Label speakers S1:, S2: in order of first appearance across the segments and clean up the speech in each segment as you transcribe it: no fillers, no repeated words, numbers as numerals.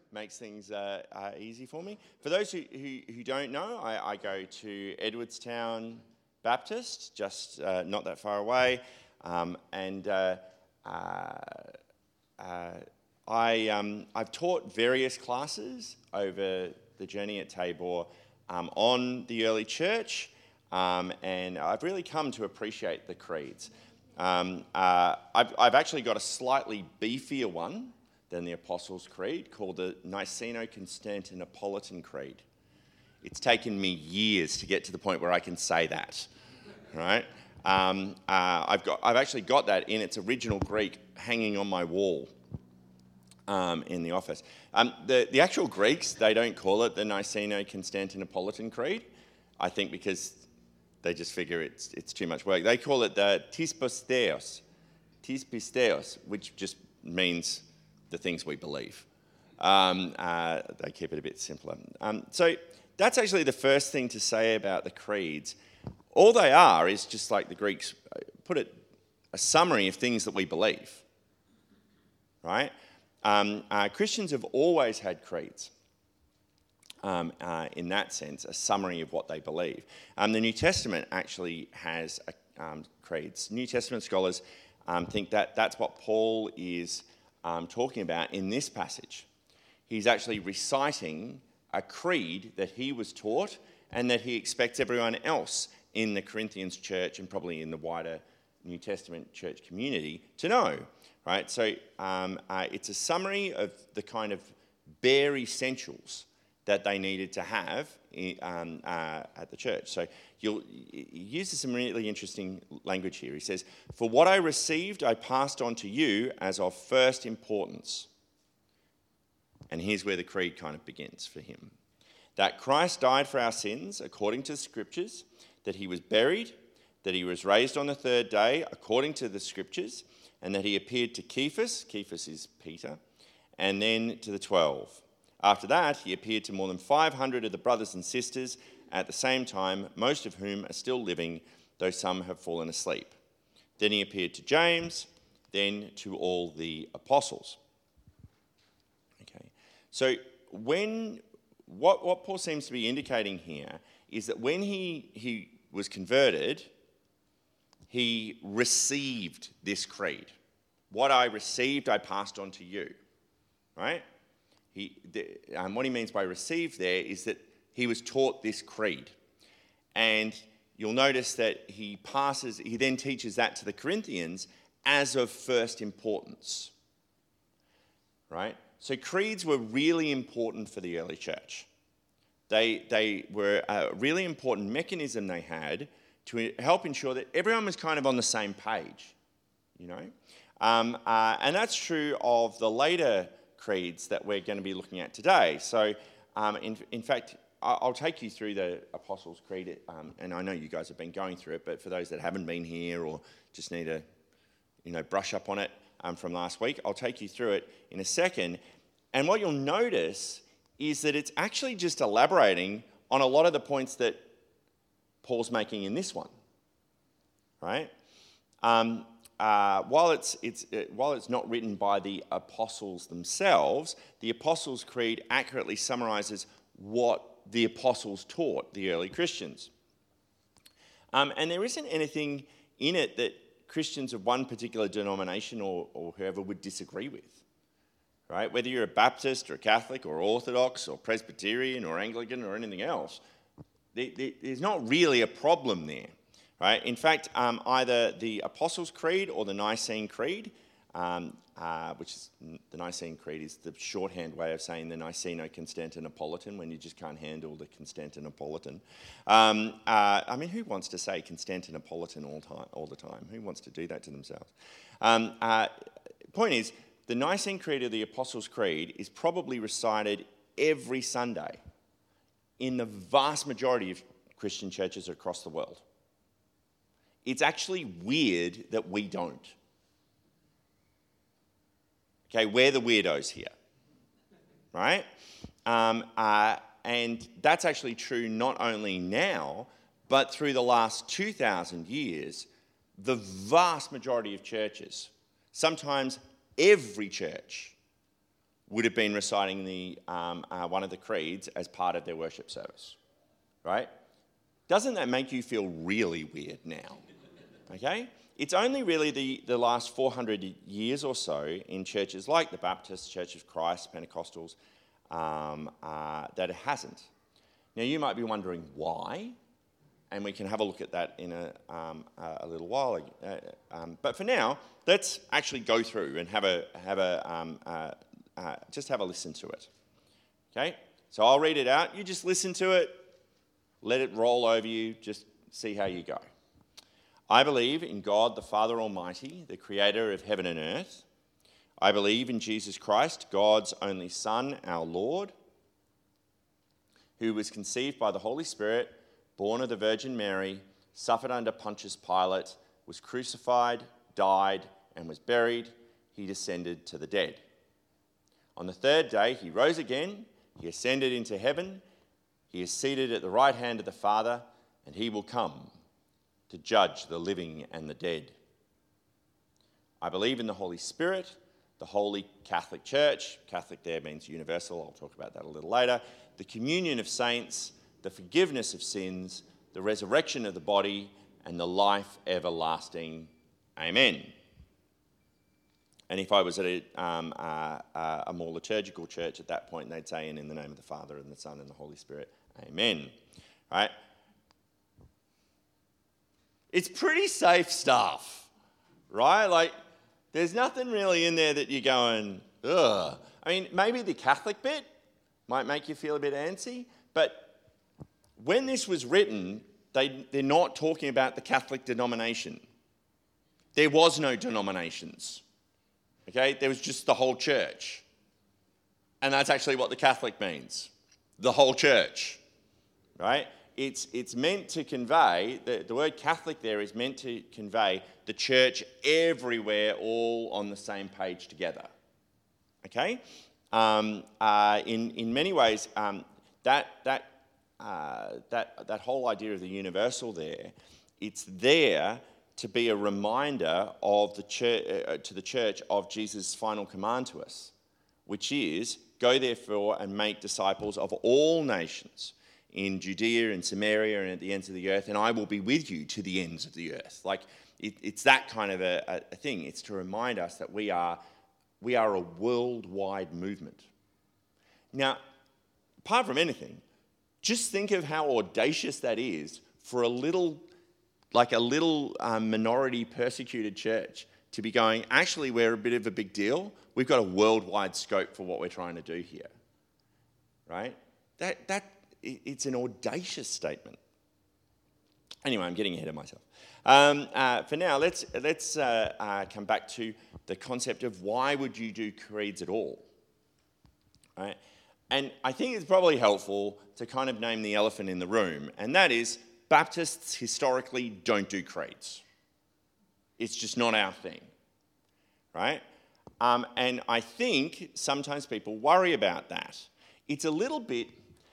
S1: makes things easy for me. For those who don't know, I go to Edwardstown Baptist, just not that far away, and I've taught various classes over the journey at Tabor on the early church, and I've really come to appreciate the creeds. I've actually got a slightly beefier one than the Apostles' Creed called the Niceno-Constantinopolitan Creed. It's taken me years to get to the point where I can say that, right? I've actually got that in its original Greek hanging on my wall in the office. The actual Greeks, they don't call it the Niceno-Constantinopolitan Creed, I think because they just figure it's too much work. They call it the Tis Pisteos, which just means the things we believe. They keep it a bit simpler. So that's actually the first thing to say about the creeds. All they are is just like the Greeks put it, a summary of things that we believe, right? Christians have always had creeds. In that sense, a summary of what they believe. The New Testament actually has creeds. New Testament scholars think that that's what Paul is talking about in this passage. He's actually reciting a creed that he was taught and that he expects everyone else in the Corinthians church and probably in the wider New Testament church community to know, right? So it's a summary of the kind of bare essentials that they needed to have at the church. So he uses some really interesting language here. He says, "For what I received, I passed on to you as of first importance." And here's where the creed kind of begins for him. "That Christ died for our sins according to the Scriptures, that he was buried, that he was raised on the third day according to the Scriptures, and that he appeared to Cephas," Cephas is Peter, "and then to the 12. After that, he appeared to more than 500 of the brothers and sisters at the same time, most of whom are still living, though some have fallen asleep. Then he appeared to James, then to all the apostles." Okay, so what Paul seems to be indicating here is that when he was converted, he received this creed. What I received, I passed on to you, right? What he means by received there is that he was taught this creed. And you'll notice that he then teaches that to the Corinthians as of first importance, right? So creeds were really important for the early church. They were a really important mechanism they had to help ensure that everyone was kind of on the same page, you know? And that's true of the later creeds that we're going to be looking at today. So, in fact, I'll take you through the Apostles' Creed, and I know you guys have been going through it, but for those that haven't been here or just need to, brush up on it from last week, I'll take you through it in a second. And what you'll notice is that it's actually just elaborating on a lot of the points that Paul's making in this one, right? While it's not written by the apostles themselves, the Apostles' Creed accurately summarizes what the apostles taught the early Christians. And there isn't anything in it that Christians of one particular denomination or whoever would disagree with, right? Whether you're a Baptist or a Catholic or Orthodox or Presbyterian or Anglican or anything else, there's not really a problem there. Right? In fact, either the Apostles' Creed or the Nicene Creed, which is the Nicene Creed is the shorthand way of saying the Niceno-Constantinopolitan when you just can't handle the Constantinopolitan. Who wants to say Constantinopolitan all the time? Who wants to do that to themselves? Point is, the Nicene Creed or the Apostles' Creed is probably recited every Sunday in the vast majority of Christian churches across the world. It's actually weird that we don't. Okay, we're the weirdos here, right? And that's actually true not only now, but through the last 2,000 years, the vast majority of churches, sometimes every church, would have been reciting one of the creeds as part of their worship service, right? Doesn't that make you feel really weird now? Okay? It's only really the last 400 years or so in churches like the Baptist, Church of Christ, Pentecostals, that it hasn't. Now, you might be wondering why, and we can have a look at that in a little while. But for now, let's actually go through and just have a listen to it. Okay? So I'll read it out. You just listen to it. Let it roll over you. Just see how you go. I believe in God, the Father Almighty, the creator of heaven and earth. I believe in Jesus Christ, God's only Son, our Lord, who was conceived by the Holy Spirit, born of the Virgin Mary, suffered under Pontius Pilate, was crucified, died, and was buried. He descended to the dead. On the third day, he rose again. He ascended into heaven. He is seated at the right hand of the Father, and he will come to judge the living and the dead. I believe in the Holy Spirit, the Holy Catholic Church. Catholic there means universal. I'll talk about that a little later. The communion of saints, the forgiveness of sins, the resurrection of the body, and the life everlasting. Amen. And if I was at a more liturgical church at that point, they'd say, and in the name of the Father and the Son and the Holy Spirit, amen. Right? It's pretty safe stuff, right? Like, there's nothing really in there that you're going, ugh. I mean, maybe the Catholic bit might make you feel a bit antsy, but when this was written, they're not talking about the Catholic denomination. There was no denominations. Okay, there was just the whole church. And that's actually what the Catholic means. The whole church. Right? It's meant to convey, the word Catholic there is meant to convey the church everywhere, all on the same page together. Okay? In many ways, that whole idea of the universal there, it's there to be a reminder of the church, to the church of Jesus' final command to us, which is, go therefore and make disciples of all nations in Judea and Samaria and at the ends of the earth, and I will be with you to the ends of the earth. Like, it's that kind of a thing. It's to remind us that we are a worldwide movement. Now, apart from anything, just think of how audacious that is for a little minority persecuted church to be going, actually, we're a bit of a big deal. We've got a worldwide scope for what we're trying to do here, right? It's an audacious statement. Anyway, I'm getting ahead of myself. For now, let's come back to the concept of why would you do creeds at all, right? And I think it's probably helpful to kind of name the elephant in the room, and that is Baptists historically don't do creeds. It's just not our thing, right? And I think sometimes people worry about that. It's a little bit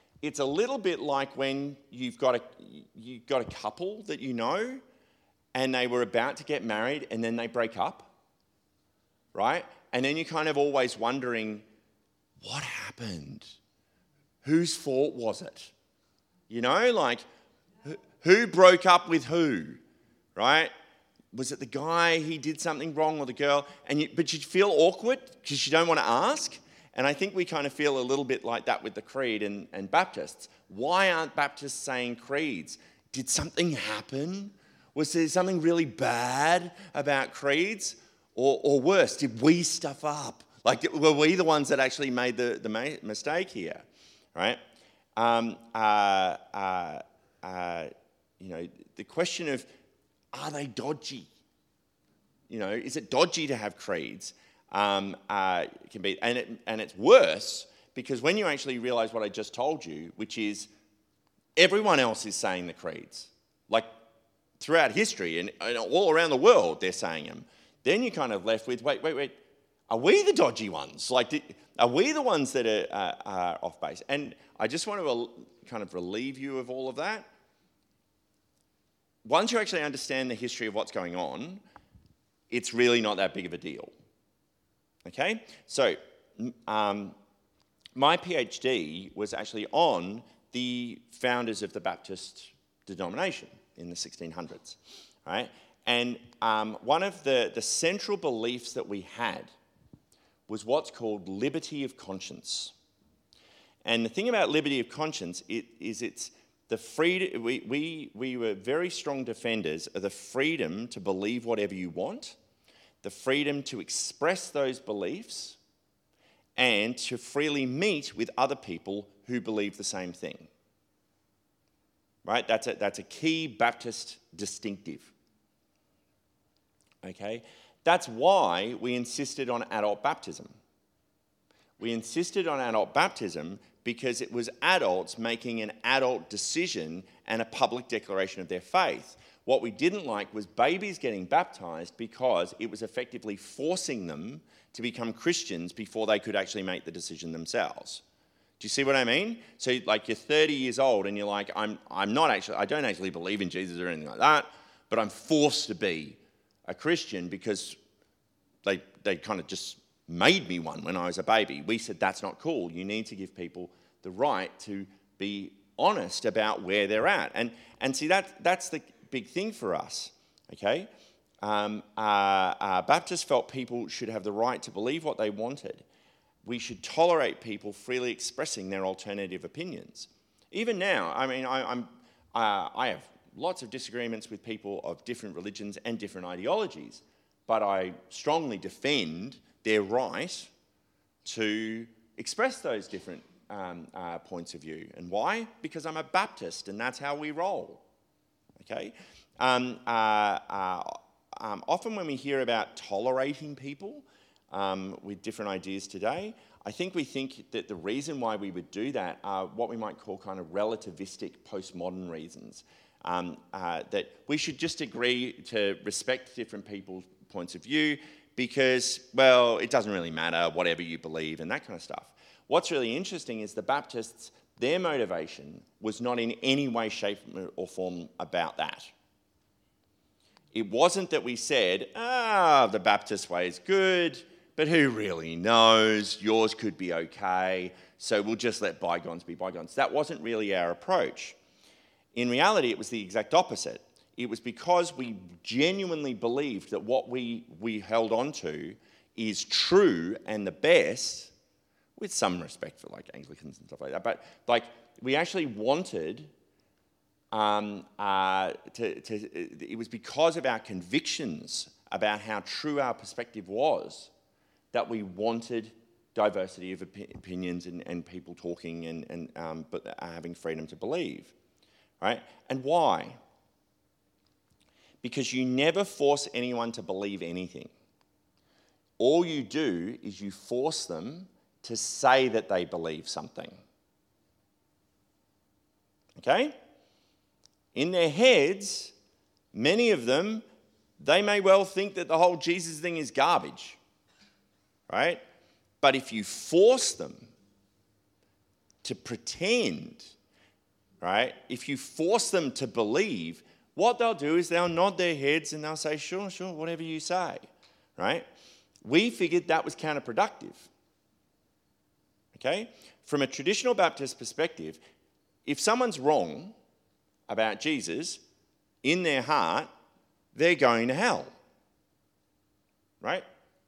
S1: like when you've got a couple that you know, and they were about to get married, and then they break up, right? And then you're kind of always wondering, what happened? Whose fault was it? You know, like, who broke up with who, right? Was it the guy, he did something wrong, or the girl? But you feel awkward because you don't want to ask. And I think we kind of feel a little bit like that with the creed and Baptists. Why aren't Baptists saying creeds? Did something happen? Was there something really bad about creeds? Or worse, did we stuff up? Like, were we the ones that actually made the mistake here, right? You know, the question of, are they dodgy? You know, is it dodgy to have creeds? It can be, and it's worse because when you actually realise what I just told you, which is everyone else is saying the creeds, like throughout history and all around the world, they're saying them. Then you're kind of left with, wait, are we the dodgy ones? Like, are we the ones that are off base? And I just want to kind of relieve you of all of that. Once you actually understand the history of what's going on, it's really not that big of a deal. Okay? So my PhD was actually on the founders of the Baptist denomination in the 1600s, right? And one of the central beliefs that we had was what's called liberty of conscience. And the thing about liberty of conscience is it's the freedom. We were very strong defenders of the freedom to believe whatever you want, the freedom to express those beliefs, and to freely meet with other people who believe the same thing. Right? That's a key Baptist distinctive. Okay? That's why we insisted on adult baptism. We insisted on adult baptism because it was adults making an adult decision and a public declaration of their faith. What we didn't like was babies getting baptized because it was effectively forcing them to become Christians before they could actually make the decision themselves. Do you see what I mean? So like you're 30 years old and you're like, I don't actually believe in Jesus or anything like that, but I'm forced to be a Christian because they kind of just made me one when I was a baby. We said that's not cool. You need to give people the right to be honest about where they're at. And see, that's the big thing for us, okay? Baptists felt people should have the right to believe what they wanted. We should tolerate people freely expressing their alternative opinions. Even now, I mean, I have lots of disagreements with people of different religions and different ideologies, but I strongly defend their right to express those different points of view. And why? Because I'm a Baptist, and that's how we roll. Okay? Often when we hear about tolerating people with different ideas today, I think we think that the reason why we would do that are what we might call kind of relativistic postmodern reasons. That we should just agree to respect different people's points of view because, well, it doesn't really matter whatever you believe and that kind of stuff. What's really interesting is the Baptists, their motivation was not in any way, shape or form about that. It wasn't that we said, the Baptist way is good, but who really knows? Yours could be okay, so we'll just let bygones be bygones. That wasn't really our approach. In reality, it was the exact opposite. It was because we genuinely believed that what we held on to is true and the best, with some respect for like Anglicans and stuff like that, but like we actually wanted it was because of our convictions about how true our perspective was that we wanted diversity of opinions and people talking but having freedom to believe, right? And why? Because you never force anyone to believe anything. All you do is you force them to say that they believe something. Okay? In their heads, many of them, they may well think that the whole Jesus thing is garbage, right? But if you force them to pretend, right? If you force them to believe, what they'll do is they'll nod their heads and they'll say, sure, whatever you say, right? We figured that was counterproductive, okay? From a traditional Baptist perspective, if someone's wrong about Jesus, in their heart, they're going to hell, right?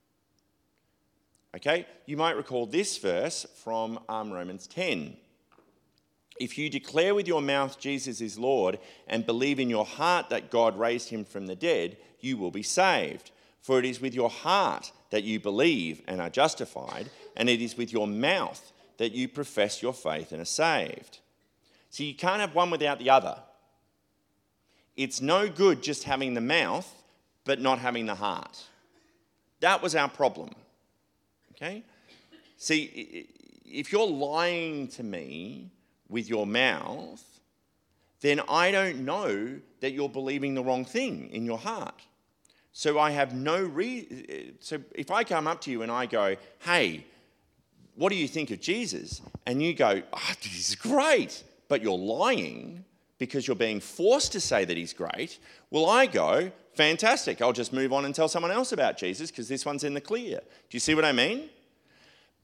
S1: Okay, you might recall this verse from Romans 10. If you declare with your mouth Jesus is Lord and believe in your heart that God raised him from the dead, you will be saved. For it is with your heart that you believe and are justified, and it is with your mouth that you profess your faith and are saved. So you can't have one without the other. It's no good just having the mouth, but not having the heart. That was our problem. Okay? See, if you're lying to me with your mouth, then I don't know that you're believing the wrong thing in your heart. So I have no reason. So if I come up to you and I go, hey, what do you think of Jesus? And you go, he's great, but you're lying because you're being forced to say that he's great. Well, I go, fantastic, I'll just move on and tell someone else about Jesus because this one's in the clear. Do you see what I mean?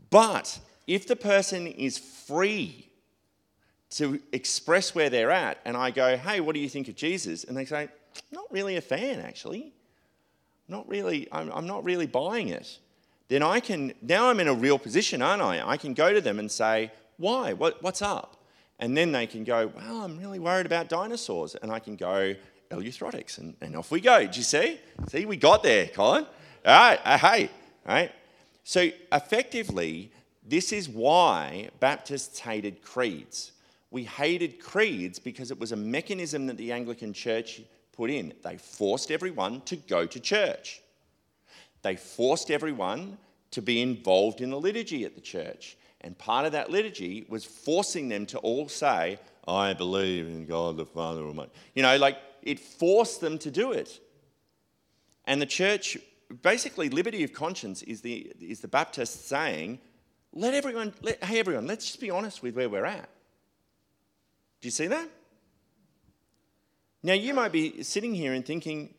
S1: But if the person is free to express where they're at, and I go, hey, what do you think of Jesus? And they say, not really a fan, actually. I'm not really buying it. Then now I'm in a real position, aren't I? I can go to them and say, why? What's up? And then they can go, well, I'm really worried about dinosaurs. And I can go, Eleutherotics, and off we go. Do you see? See, we got there, Colin. All right, hey, all right. So effectively, this is why Baptists hated creeds. We hated creeds because it was a mechanism that the Anglican Church put in. They forced everyone to go to church. They forced everyone to be involved in the liturgy at the church. And part of that liturgy was forcing them to all say, I believe in God the Father Almighty. It forced them to do it. And the church, basically, liberty of conscience is the Baptist saying, hey everyone, let's just be honest with where we're at. Do you see that? Now, you might be sitting here and thinking,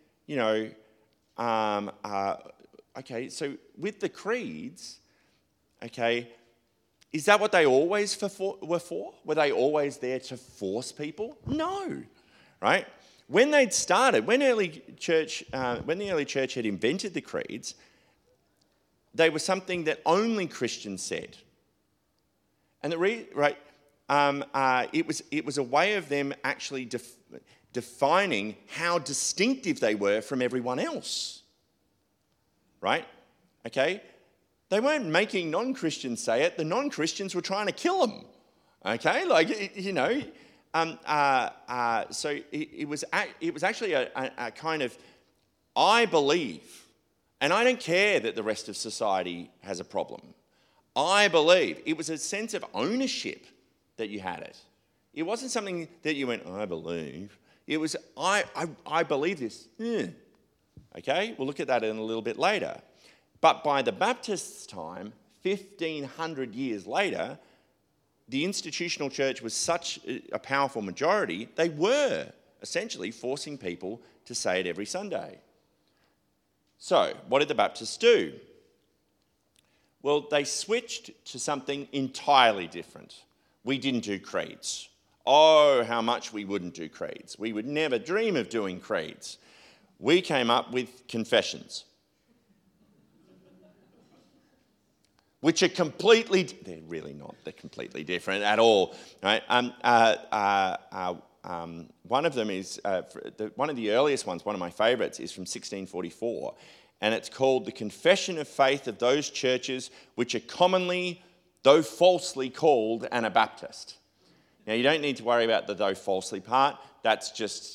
S1: okay, so with the creeds, okay, is that what they always were for? Were they always there to force people? No, right? When they'd started, when the early church had invented the creeds, they were something that only Christians said, and it was a way of them actually defining how distinctive they were from everyone else, right? Okay, they weren't making non-Christians say it; the non-Christians were trying to kill them. Okay, so it was actually a kind of, I believe, and I don't care that the rest of society has a problem. I believe. It was a sense of ownership that you had it. It wasn't something that you went, I believe. It was, I believe this. Okay, we'll look at that in a little bit later. But by the Baptists' time, 1,500 years later, the institutional church was such a powerful majority, they were essentially forcing people to say it every Sunday. So, what did the Baptists do? Well, they switched to something entirely different. We didn't do creeds. Oh, how much we wouldn't do creeds. We would never dream of doing creeds. We came up with confessions, which are they're really not, they're completely different at all. Right? One of them is, one of the earliest ones, one of my favourites, is from 1644, and it's called the Confession of Faith of those churches which are commonly, though falsely, called Anabaptist. Now, you don't need to worry about the though falsely part. That's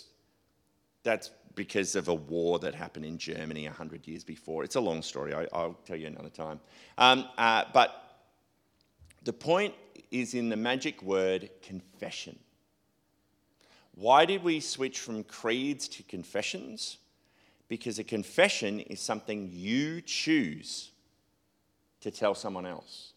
S1: because of a war that happened in Germany 100 years before. It's a long story. I'll tell you another time. But the point is in the magic word confession. Why did we switch from creeds to confessions? Because a confession is something you choose to tell someone else.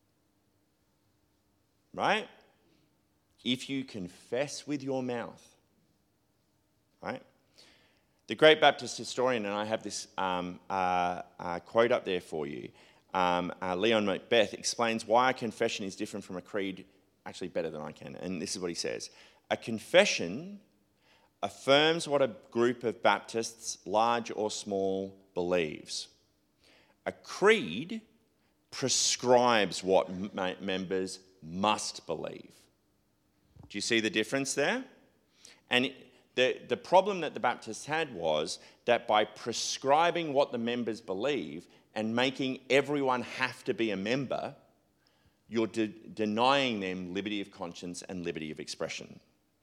S1: Right? If you confess with your mouth, right? The great Baptist historian, and I have this quote up there for you, Leon Macbeth, explains why a confession is different from a creed, actually better than I can, and this is what he says. A confession affirms what a group of Baptists, large or small, believes. A creed prescribes what members must believe. Do you see the difference there? And the problem that the Baptists had was that by prescribing what the members believe and making everyone have to be a member, you're denying them liberty of conscience and liberty of expression.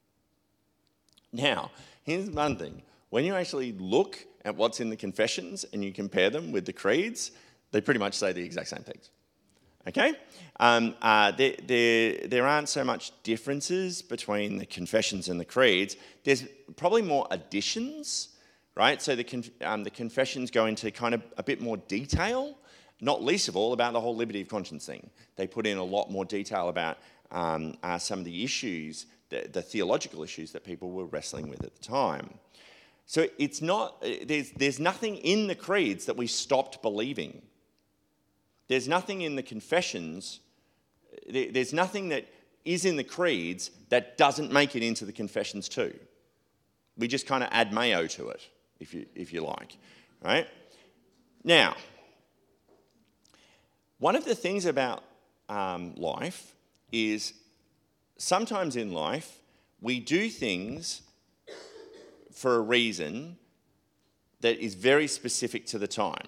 S1: Now, here's one thing. When you actually look at what's in the confessions and you compare them with the creeds, they pretty much say the exact same things. Okay? There aren't so much differences between the confessions and the creeds. There's probably more additions, right? So the confessions go into kind of a bit more detail, not least of all about the whole liberty of conscience thing. They put in a lot more detail about some of the issues, the theological issues that people were wrestling with at the time. So it's not, there's nothing in the creeds that we stopped believing. There's nothing in the confessions, there's nothing that is in the creeds that doesn't make it into the confessions too. We just kind of add mayo to it, if you like, right? Now, one of the things about life is sometimes in life we do things for a reason that is very specific to the time.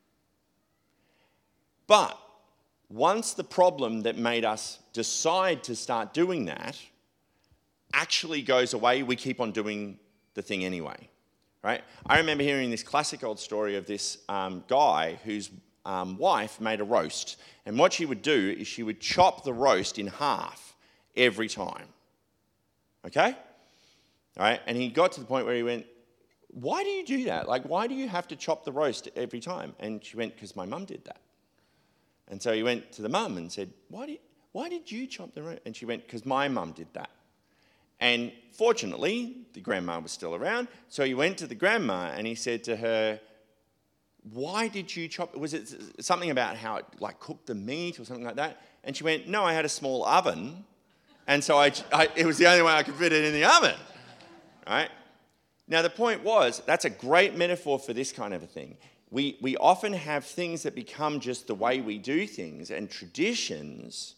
S1: But once the problem that made us decide to start doing that actually goes away, we keep on doing the thing anyway, right? I remember hearing this classic old story of this guy whose wife made a roast. And what she would do is she would chop the roast in half every time. Okay? All right? And he got to the point where he went, why do you do that? Like, why do you have to chop the roast every time? And she went, because my mum did that. And so he went to the mum and said, why did you chop the roast? And she went, because my mum did that. And fortunately, the grandma was still around. So he went to the grandma and he said to her, why did you chop? Was it something about how it like cooked the meat or something like that? And she went, no, I had a small oven. And so it was the only way I could fit it in the oven. Right? Now, the point was, that's a great metaphor for this kind of a thing. We often have things that become just the way we do things and traditions.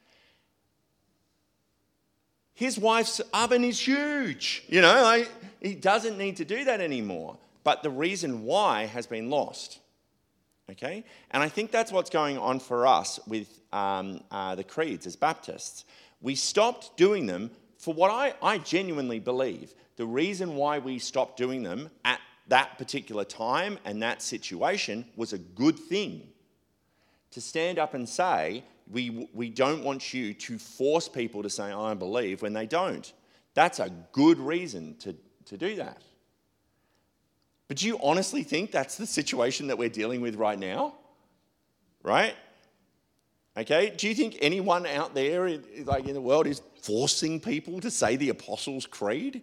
S1: His wife's oven is huge. He doesn't need to do that anymore. But the reason why has been lost. Okay? And I think that's what's going on for us with the creeds as Baptists. We stopped doing them for what I genuinely believe. The reason why we stopped doing them at that particular time and that situation was a good thing. To stand up and say, we don't want you to force people to say, I believe, when they don't. That's a good reason to do that. But do you honestly think that's the situation that we're dealing with right now? Right? Okay? Do you think anyone out there in the world is forcing people to say the Apostles' Creed?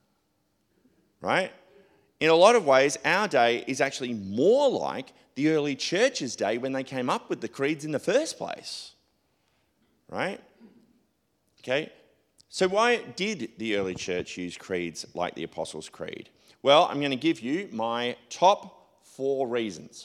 S1: Right? In a lot of ways, our day is actually more like the early church's day when they came up with the creeds in the first place. Right? Okay? So why did the early church use creeds like the Apostles' Creed? Well, I'm going to give you my top 4 reasons.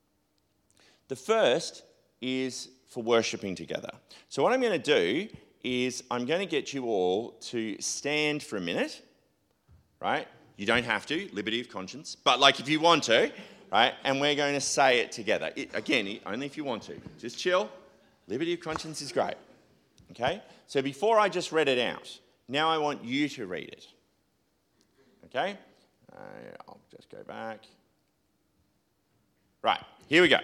S1: The first is for worshipping together. So what I'm going to do is I'm going to get you all to stand for a minute, right? You don't have to, liberty of conscience, but if you want to, right? And we're going to say it together. Again, only if you want to. Just chill. Liberty of conscience is great. Okay? So before I just read it out, now I want you to read it. Okay? I'll just go back. Right, here we go.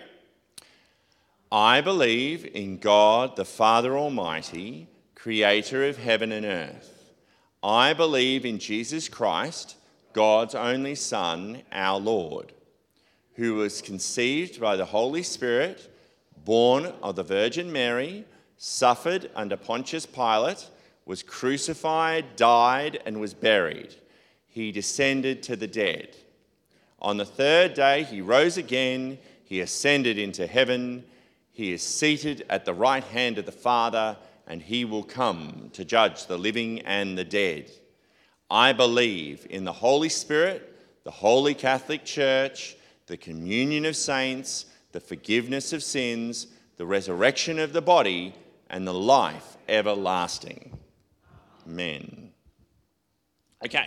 S1: I believe in God the Father Almighty, creator of heaven and earth. I believe in Jesus Christ, God's only Son, our Lord, who was conceived by the Holy Spirit, born of the Virgin Mary, suffered under Pontius Pilate, was crucified, died, and was buried. He descended to the dead. On the 3rd day, he rose again. He ascended into heaven. He is seated at the right hand of the Father, and he will come to judge the living and the dead. I believe in the Holy Spirit, the Holy Catholic Church, the communion of saints, the forgiveness of sins, the resurrection of the body, and the life everlasting. Amen. Okay.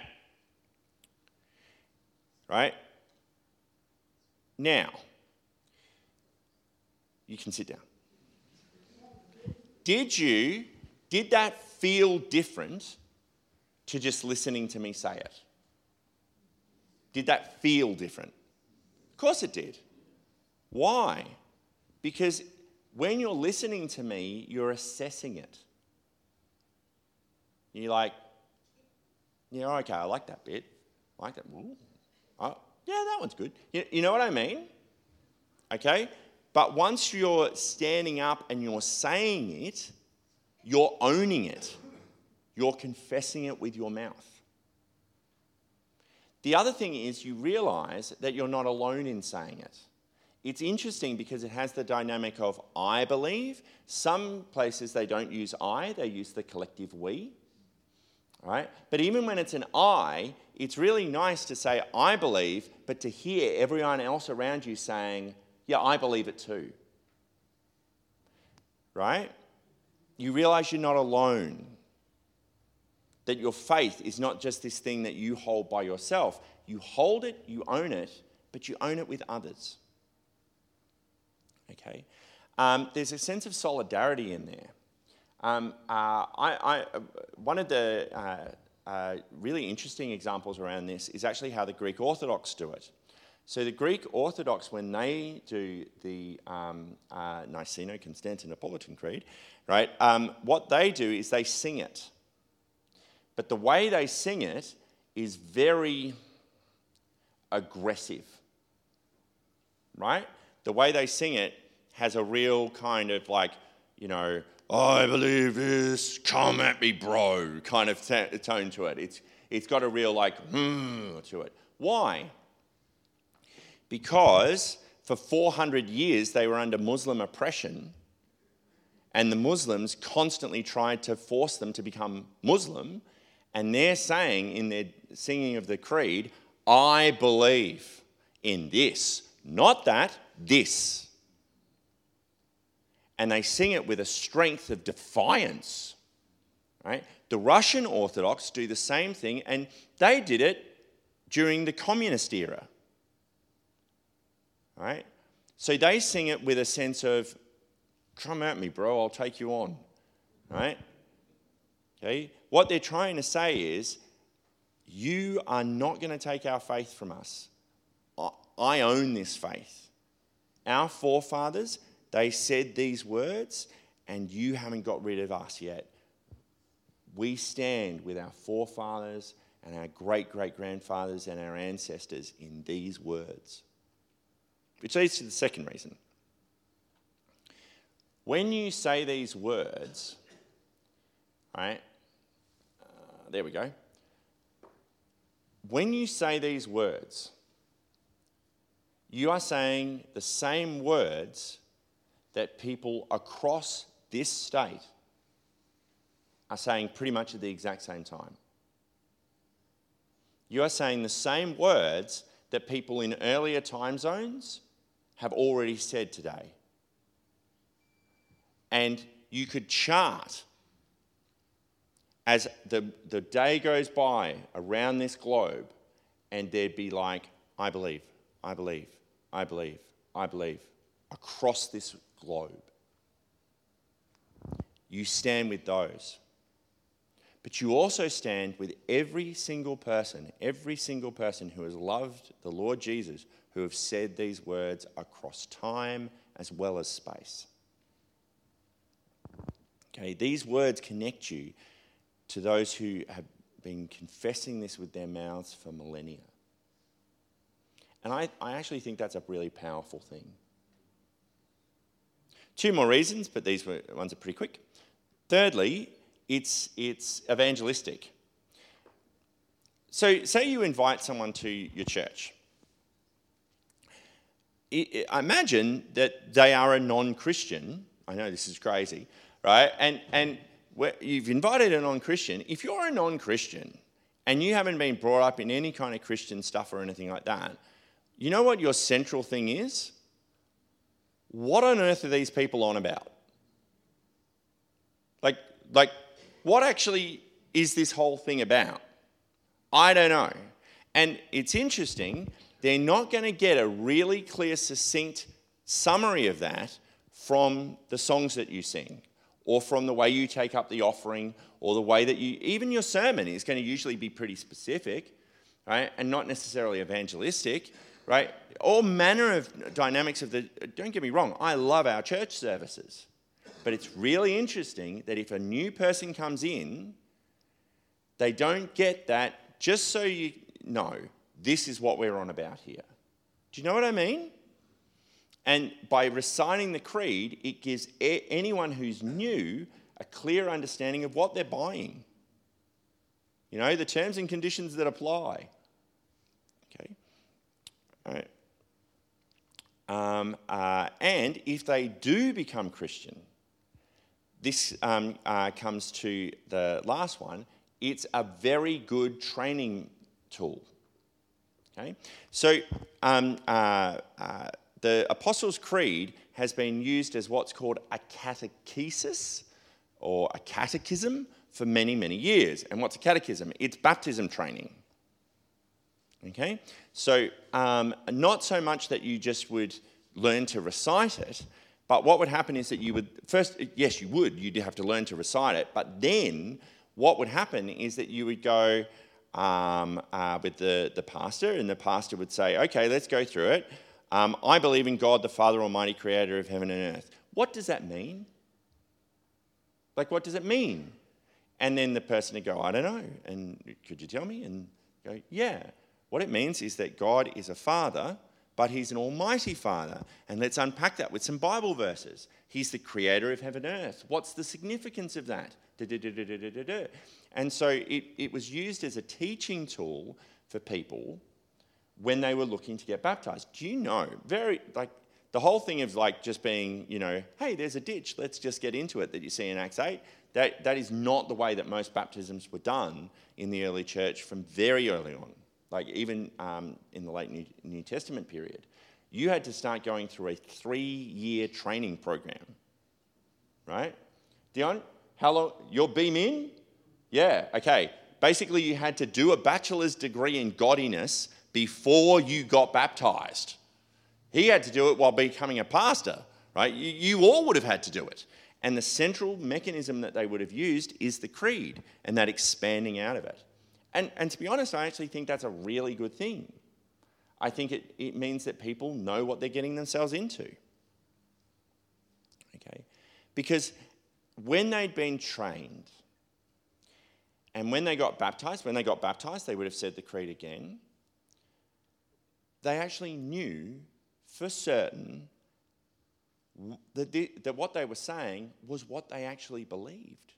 S1: Right? Now, you can sit down. Did that feel different to just listening to me say it? Did that feel different? Of course it did. Why? Because when you're listening to me, you're assessing it. You're like, yeah, okay, I like that bit. I like that. Ooh. Oh, yeah, that one's good. You know what I mean? Okay? But once you're standing up and you're saying it, you're owning it. You're confessing it with your mouth. The other thing is you realize that you're not alone in saying it. it's interesting because it has the dynamic of I believe. Some places they don't use I, they use the collective we. Right? But even when it's an I, it's really nice to say I believe, but to hear everyone else around you saying, yeah, I believe it too. Right? You realize you're not alone. That your faith is not just this thing that you hold by yourself. You hold it, you own it, but you own it with others. Okay? There's a sense of solidarity in there. One of the really interesting examples around this is actually how the Greek Orthodox do it. So the Greek Orthodox, when they do the Niceno-Constantinopolitan Creed, right, what they do is they sing it. But the way they sing it is very aggressive, right? The way they sing it has a real kind of like, you know, I believe this, come at me, bro, kind of tone to it. It's got a real like, to it. Why? Because for 400 years they were under Muslim oppression, and the Muslims constantly tried to force them to become Muslim, and they're saying in their singing of the creed, I believe in this, not that, this. And they sing it with a strength of defiance. Right? The Russian Orthodox do the same thing, and they did it during the communist era. Right? So they sing it with a sense of, come at me, bro, I'll take you on. Right? Okay? What they're trying to say is, you are not going to take our faith from us. I own this faith. Our forefathers, they said these words, and you haven't got rid of us yet. We stand with our forefathers and our great-great-grandfathers and our ancestors in these words. Which leads to the second reason. When you say these words, right? There we go. When you say these words, you are saying the same words that people across this state are saying pretty much at the exact same time. You are saying the same words that people in earlier time zones have already said today. And you could chart as the day goes by around this globe, and there'd be like, I believe, I believe, I believe, I believe, across this globe. You stand with those. But you also stand with every single person who has loved the Lord Jesus, who have said these words across time as well as space. Okay, these words connect you to those who have been confessing this with their mouths for millennia. And I actually think that's a really powerful thing. Two more reasons, but these ones are pretty quick. Thirdly, it's evangelistic. So say you invite someone to your church. I imagine that they are a non-Christian. I know this is crazy, right? And you've invited a non-Christian. If you're a non-Christian and you haven't been brought up in any kind of Christian stuff or anything like that, you know what your central thing is? What on earth are these people on about? Like, what actually is this whole thing about? I don't know. And it's interesting, they're not going to get a really clear, succinct summary of that from the songs that you sing, or from the way you take up the offering, or the way that even your sermon is going to usually be pretty specific, right? And not necessarily evangelistic, right? All manner of dynamics don't get me wrong, I love our church services. But it's really interesting that if a new person comes in, they don't get that, just so you know, this is what we're on about here. Do you know what I mean? And by reciting the creed, it gives anyone who's new a clear understanding of what they're buying. You know, the terms and conditions that apply. Okay? All right. And if they do become Christian, this comes to the last one, it's a very good training tool. Okay? So the Apostles' Creed has been used as what's called a catechesis or a catechism for many, many years. And what's a catechism? It's baptism training. Okay? So not so much that you just would learn to recite it, but what would happen is that you would, first, yes, you would, you'd have to learn to recite it, but then what would happen is that you would go with the pastor, and the pastor would say, okay, let's go through it. I believe in God, the Father Almighty, creator of heaven and earth. What does that mean? Like, what does it mean? And then the person would go, I don't know. And could you tell me? And go, yeah. What it means is that God is a father, but he's an almighty father. And let's unpack that with some Bible verses. He's the creator of heaven and earth. What's the significance of that? And so it was used as a teaching tool for people when they were looking to get baptized. Do you know, the whole thing of just being, hey, there's a ditch, let's just get into it, that you see in Acts 8, that is not the way that most baptisms were done in the early church from very early on. Even in the late New Testament period. You had to start going through a 3-year training program, right? Dion, how long? You're beam in? Yeah, okay. Basically, you had to do a bachelor's degree in godliness before you got baptized. He had to do it while becoming a pastor, right? You all would have had to do it. And the central mechanism that they would have used is the creed and that expanding out of it. And to be honest, I actually think that's a really good thing. I think it means that people know what they're getting themselves into. Okay? Because when they'd been trained, and when they got baptized, they would have said the creed again. They actually knew for certain that what they were saying was what they actually believed.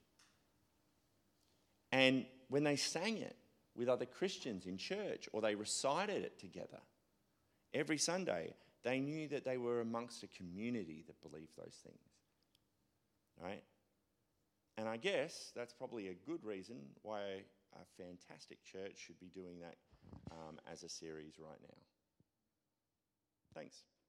S1: And when they sang it with other Christians in church, or they recited it together every Sunday, they knew that they were amongst a community that believed those things. Right? And I guess that's probably a good reason why a fantastic church should be doing that as a series right now. Thanks.